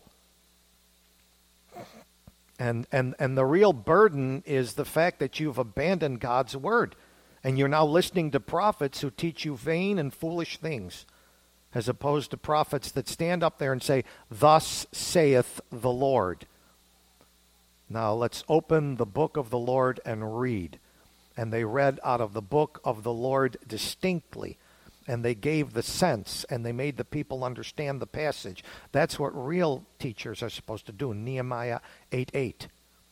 And the real burden is the fact that you've abandoned God's word. And you're now listening to prophets who teach you vain and foolish things, as opposed to prophets that stand up there and say, thus saith the Lord. Now let's open the book of the Lord and read. And they read out of the book of the Lord distinctly. And they gave the sense, and they made the people understand the passage. That's what real teachers are supposed to do. Nehemiah 8:8.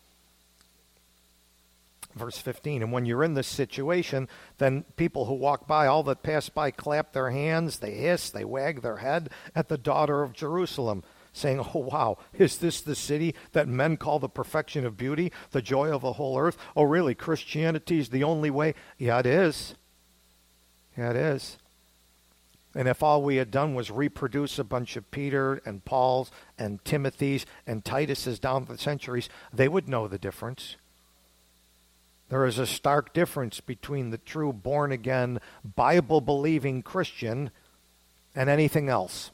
Verse 15, and when you're in this situation, then people who walk by, all that pass by, clap their hands, they hiss, they wag their head at the daughter of Jerusalem, saying, oh, wow, is this the city that men call the perfection of beauty, the joy of the whole earth? Oh, really, Christianity is the only way? Yeah, it is. Yeah, it is. And if all we had done was reproduce a bunch of Peter and Paul's and Timothy's and Titus's down the centuries, they would know the difference. There is a stark difference between the true born-again, Bible-believing Christian and anything else.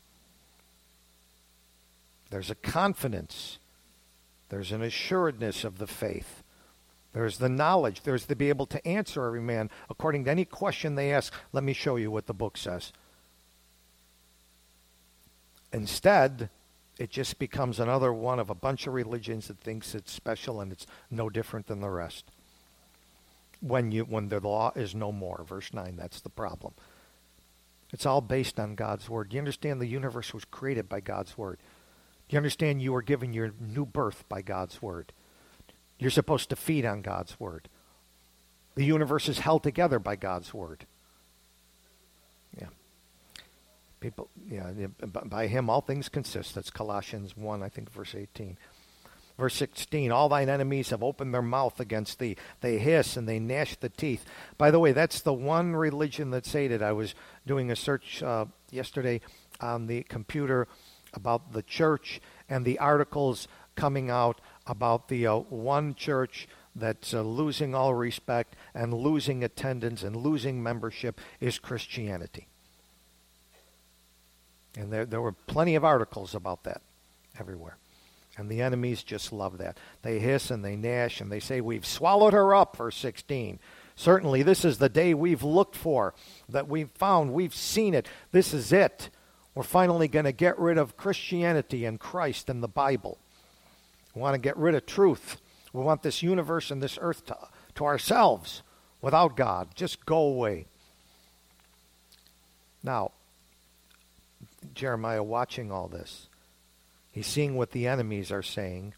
There's a confidence. There's an assuredness of the faith. There's the knowledge. There's to be able to answer every man according to any question they ask. Let me show you what the book says. Instead, it just becomes another one of a bunch of religions that thinks it's special and it's no different than the rest. When the law is no more, verse 9, that's the problem. It's all based on God's word. Do you understand the universe was created by God's word? Do you understand you were given your new birth by God's word? You're supposed to feed on God's word. The universe is held together by God's word. Yeah. People, yeah, by him all things consist. That's Colossians 1, I think, verse 18. Verse 16, all thine enemies have opened their mouth against thee. They hiss and they gnash the teeth. By the way, that's the one religion that's hated. I was doing a search yesterday on the computer about the church, and the articles coming out about the one church that's losing all respect and losing attendance and losing membership is Christianity. And there were plenty of articles about that everywhere. And the enemies just love that. They hiss and they gnash and they say, we've swallowed her up, verse 16. Certainly, this is the day we've looked for, that we've found, we've seen it. This is it. We're finally going to get rid of Christianity and Christ and the Bible. We want to get rid of truth. We want this universe and this earth to ourselves without God. Just go away. Now, Jeremiah watching all this, he's seeing what the enemies are saying.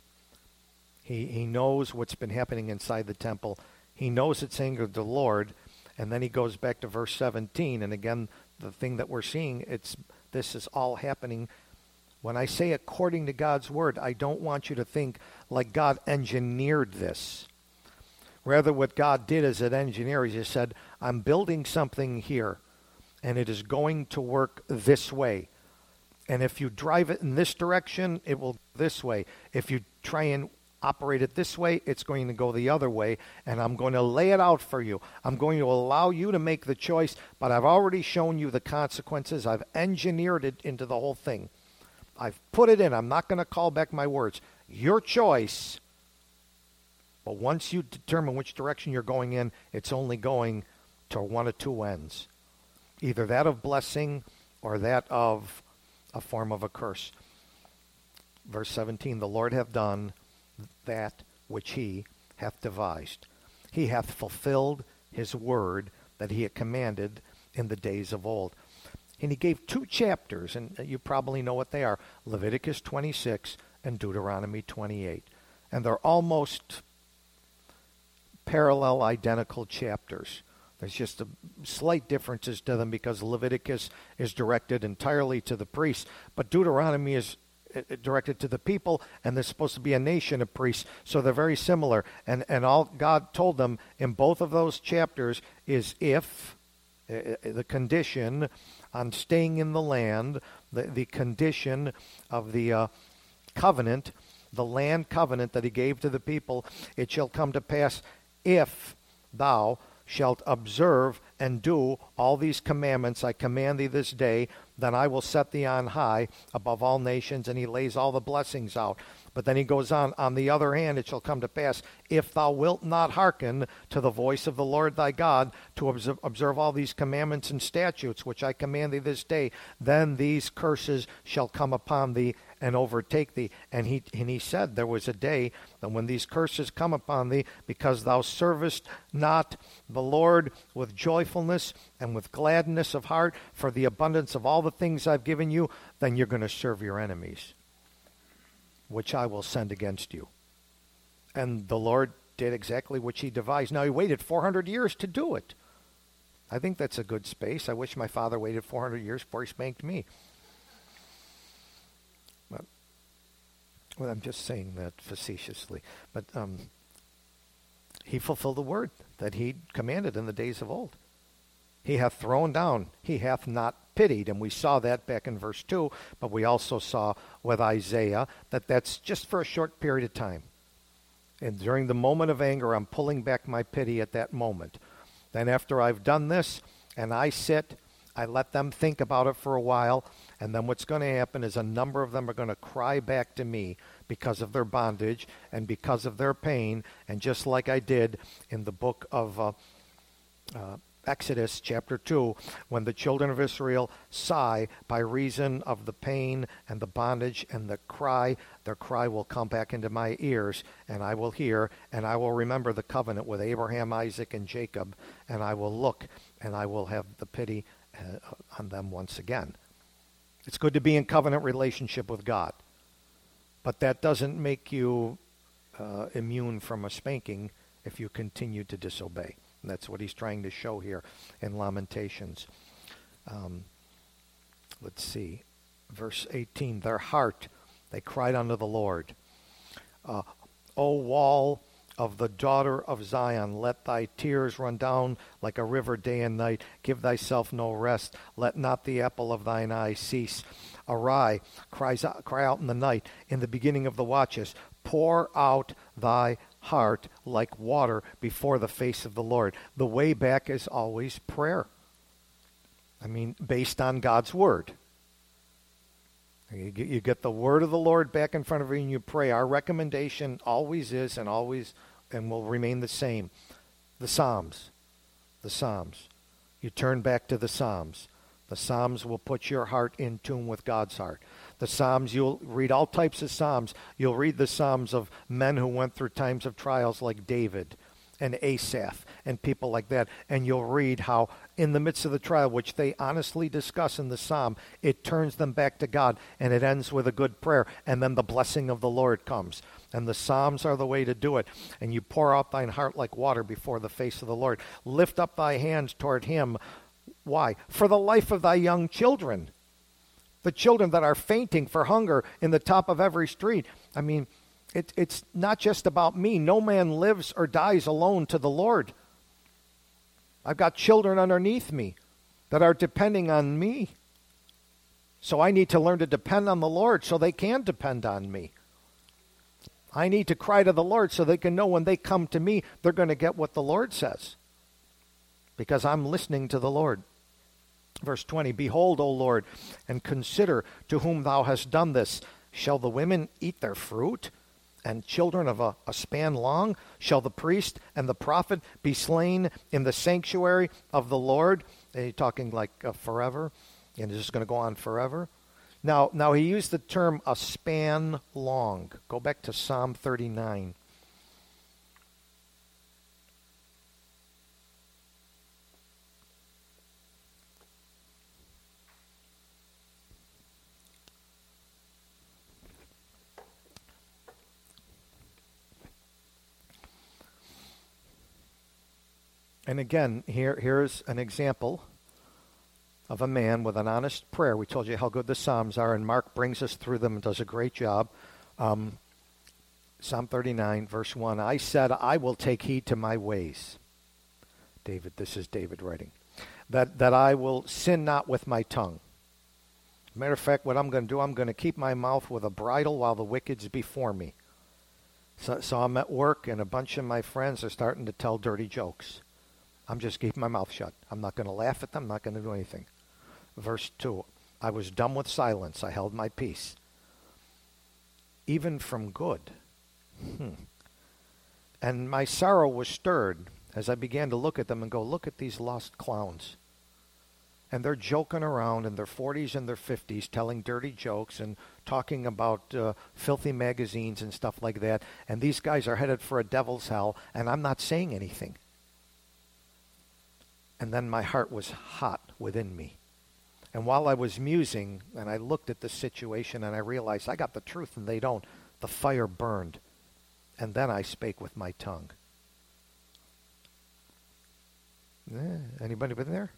He knows what's been happening inside the temple. He knows it's angered the Lord. And then he goes back to verse 17. And again, the thing that we're seeing, this is all happening. When I say according to God's word, I don't want you to think like God engineered this. Rather, what God did as an engineer, he just said, I'm building something here, and it is going to work this way. And if you drive it in this direction, it will go this way. If you try and operate it this way, it's going to go the other way, and I'm going to lay it out for you. I'm going to allow you to make the choice, but I've already shown you the consequences. I've engineered it into the whole thing. I've put it in. I'm not going to call back my words. Your choice. But once you determine which direction you're going in, it's only going to one of two ends. Either that of blessing or that of a form of a curse. Verse 17, the Lord hath done that which he hath devised. He hath fulfilled his word that he had commanded in the days of old. And he gave 2 chapters, and you probably know what they are, Leviticus 26 and Deuteronomy 28. And they're almost parallel, identical chapters. There's just slight differences to them because Leviticus is directed entirely to the priests, but Deuteronomy is directed to the people, and there's supposed to be a nation of priests, so they're very similar. And all God told them in both of those chapters is if the condition on staying in the land, the condition of the covenant, the land covenant that he gave to the people, it shall come to pass if thou shalt observe and do all these commandments I command thee this day, then I will set thee on high above all nations. And he lays all the blessings out. But then he goes on the other hand, it shall come to pass, if thou wilt not hearken to the voice of the Lord thy God, to observe all these commandments and statutes which I command thee this day, then these curses shall come upon thee and overtake thee. And he said, there was a day that when these curses come upon thee, because thou servest not the Lord with joyfulness and with gladness of heart for the abundance of all the things I've given you, then you're going to serve your enemies, which I will send against you. And the Lord did exactly what he devised. Now, he waited 400 years to do it. I think that's a good space. I wish my father waited 400 years before he spanked me. Well, I'm just saying that facetiously. But he fulfilled the word that he commanded in the days of old. He hath thrown down, he hath not pitied. And we saw that back in verse 2, but we also saw with Isaiah that that's just for a short period of time. And during the moment of anger, I'm pulling back my pity at that moment. Then after I've done this, and I sit, I let them think about it for a while, and then what's going to happen is a number of them are going to cry back to me because of their bondage and because of their pain, and just like I did in the book of Exodus chapter 2, when the children of Israel sigh by reason of the pain and the bondage and the cry, their cry will come back into my ears, and I will hear, and I will remember the covenant with Abraham, Isaac, and Jacob, and I will look, and I will have the pity on them once again. It's good to be in covenant relationship with God, but that doesn't make you immune from a spanking if you continue to disobey. And that's what he's trying to show here in Lamentations. Let's see. Verse 18, their heart, they cried unto the Lord. O wall of the daughter of Zion, let thy tears run down like a river day and night. Give thyself no rest. Let not the apple of thine eye cease. Arise, cry out in the night, in the beginning of the watches. Pour out thy heart like water before the face of the Lord. The way back is always prayer. I mean, based on God's word. You get the word of the Lord back in front of you and you pray. Our recommendation always is and will remain the same. The Psalms. The Psalms. You turn back to the Psalms. The Psalms will put your heart in tune with God's heart. The Psalms, you'll read all types of Psalms. You'll read the Psalms of men who went through times of trials like David and Asaph and people like that. And you'll read how in the midst of the trial, which they honestly discuss in the psalm, it turns them back to God, and it ends with a good prayer, and then the blessing of the Lord comes. And the psalms are the way to do it. And you pour out thine heart like water before the face of the Lord. Lift up thy hands toward him. Why? For the life of thy young children. The children that are fainting for hunger in the top of every street. I mean, it's not just about me. No man lives or dies alone to the Lord. I've got children underneath me that are depending on me. So I need to learn to depend on the Lord so they can depend on me. I need to cry to the Lord so they can know when they come to me, they're going to get what the Lord says. Because I'm listening to the Lord. Verse 20, behold, O Lord, and consider to whom thou hast done this. Shall the women eat their fruit, and children of a span long? Shall the priest and the prophet be slain in the sanctuary of the Lord? And he's talking like forever, and it's just going to go on forever. Now he used the term a span long. Go back to Psalm 39. And again, here's an example of a man with an honest prayer. We told you how good the Psalms are, and Mark brings us through them and does a great job. Psalm 39, verse 1, I said, I will take heed to my ways. David, this is David writing. That I will sin not with my tongue. Matter of fact, what I'm going to do, I'm going to keep my mouth with a bridle while the wicked's before me. So I'm at work, and a bunch of my friends are starting to tell dirty jokes. I'm just keeping my mouth shut. I'm not going to laugh at them. I'm not going to do anything. Verse 2, I was dumb with silence. I held my peace. Even from good. And my sorrow was stirred as I began to look at them and go, look at these lost clowns. And they're joking around in their 40s and their 50s, telling dirty jokes and talking about filthy magazines and stuff like that. And these guys are headed for a devil's hell, and I'm not saying anything. And then my heart was hot within me. And while I was musing, and I looked at the situation, and I realized I got the truth and they don't, the fire burned. And then I spake with my tongue. Anybody been there?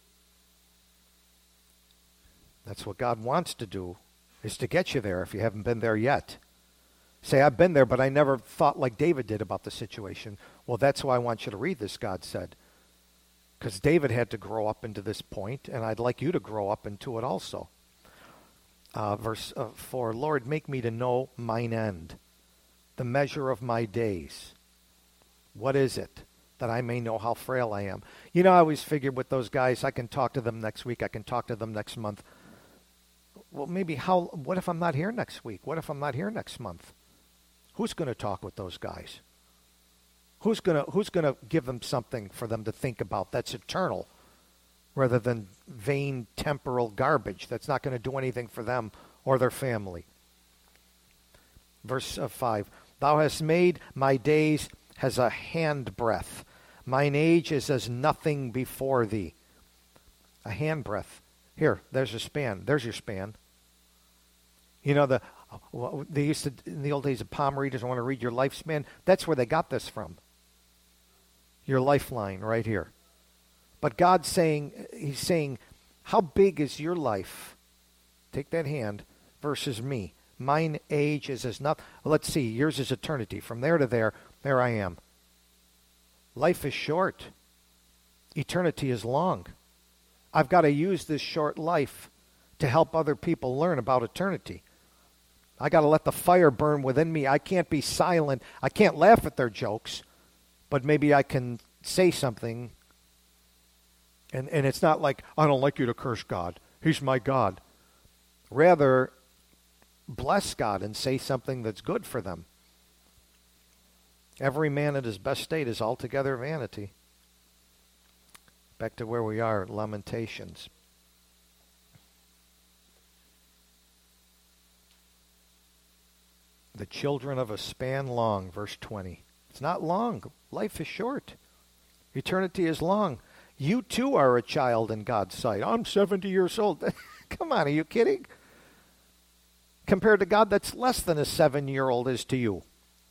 That's what God wants to do, is to get you there if you haven't been there yet. Say, I've been there, but I never thought like David did about the situation. Well, that's why I want you to read this, God said. Because David had to grow up into this point, and I'd like you to grow up into it also. Verse 4, Lord, make me to know mine end, the measure of my days. What is it? That I may know how frail I am. You know, I always figured with those guys, I can talk to them next week, I can talk to them next month. Well, what if I'm not here next week? What if I'm not here next month? Who's going to talk with those guys? Who's gonna give them something for them to think about that's eternal rather than vain temporal garbage that's not going to do anything for them or their family? Verse 5, Thou hast made my days as a handbreadth. Mine age is as nothing before thee. A handbreadth. Here, there's a span. There's your span. You know, they used to, in the old days, of palm readers want to read your lifespan. That's where they got this from. Your lifeline right here. But God's saying, he's saying, how big is your life? Take that hand versus me. Mine age is as nothing. Let's see, yours is eternity. From there to there I am. Life is short. Eternity is long. I've got to use this short life to help other people learn about eternity. I got to let the fire burn within me. I can't be silent. I can't laugh at their jokes. But maybe I can say something, and it's not like, I don't like you to curse God. He's my God. Rather, bless God and say something that's good for them. Every man at his best state is altogether vanity. Back to where we are, Lamentations. The children of a span long, verse 20. It's not long. Life is short. Eternity is long. You too are a child in God's sight. I'm 70 years old. Come on, are you kidding? Compared to God, that's less than a 7-year-old is to you.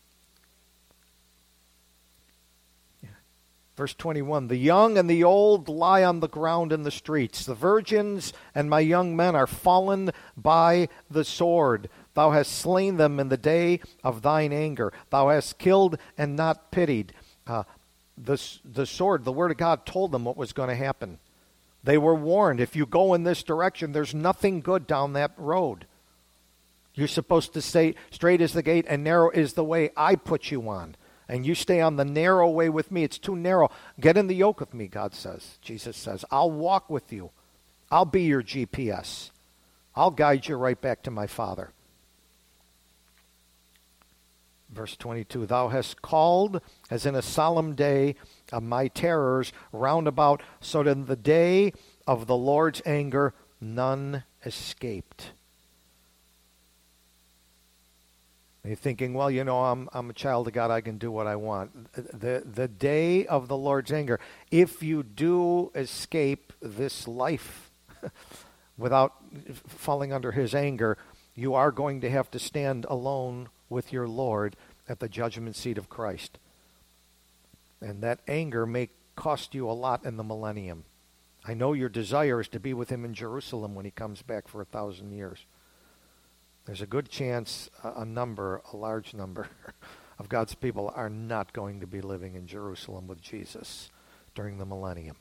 Verse 21, the young and the old lie on the ground in the streets. The virgins and my young men are fallen by the sword. Thou hast slain them in the day of thine anger. Thou hast killed and not pitied. The sword, the word of God told them what was going to happen. They were warned, if you go in this direction, there's nothing good down that road. You're supposed to say, straight is the gate and narrow is the way I put you on. And you stay on the narrow way with me. It's too narrow. Get in the yoke with me, God says. Jesus says, I'll walk with you. I'll be your GPS. I'll guide you right back to my Father. Verse 22, thou hast called as in a solemn day of my terrors round about, so that in the day of the Lord's anger none escaped. And you're thinking, well, I'm a child of God. I can do what I want. The day of the Lord's anger. If you do escape this life without falling under his anger, you are going to have to stand alone with your Lord at the judgment seat of Christ. And that anger may cost you a lot in the millennium. I know your desire is to be with him in Jerusalem when he comes back for 1,000 years. There's a good chance a large number of God's people are not going to be living in Jerusalem with Jesus during the millennium.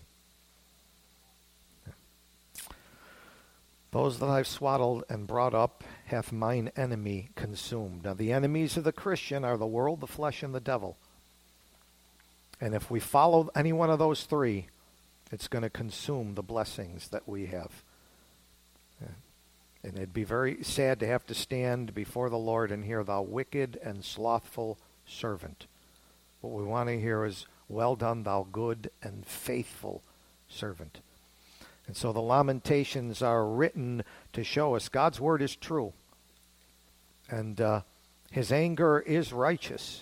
Those that I've swaddled and brought up hath mine enemy consumed. Now the enemies of the Christian are the world, the flesh, and the devil. And if we follow any one of those three, it's going to consume the blessings that we have. And it'd be very sad to have to stand before the Lord and hear, thou wicked and slothful servant. What we want to hear is, well done, thou good and faithful servant. And so the Lamentations are written to show us God's word is true. And his anger is righteous.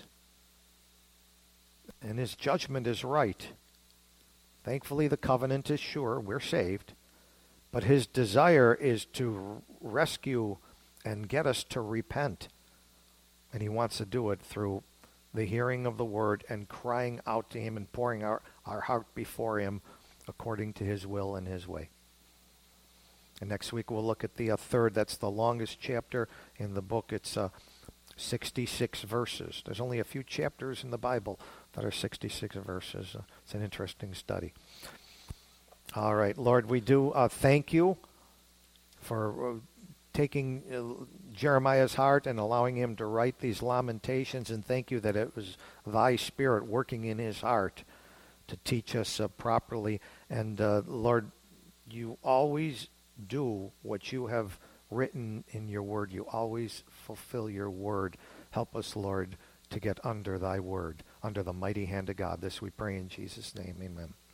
And his judgment is right. Thankfully, the covenant is sure. We're saved. But his desire is to rescue and get us to repent. And he wants to do it through the hearing of the word and crying out to him and pouring our heart before him according to his will and his way. And next week we'll look at the third. That's the longest chapter in the book. It's 66 verses. There's only a few chapters in the Bible that are 66 verses. It's an interesting study. All right, Lord, we do thank you for taking Jeremiah's heart and allowing him to write these Lamentations, and thank you that it was thy Spirit working in his heart to teach us properly. And Lord, you always do what you have written in your word. You always fulfill your word. Help us, Lord, to get under thy word, under the mighty hand of God. This we pray in Jesus' name. Amen.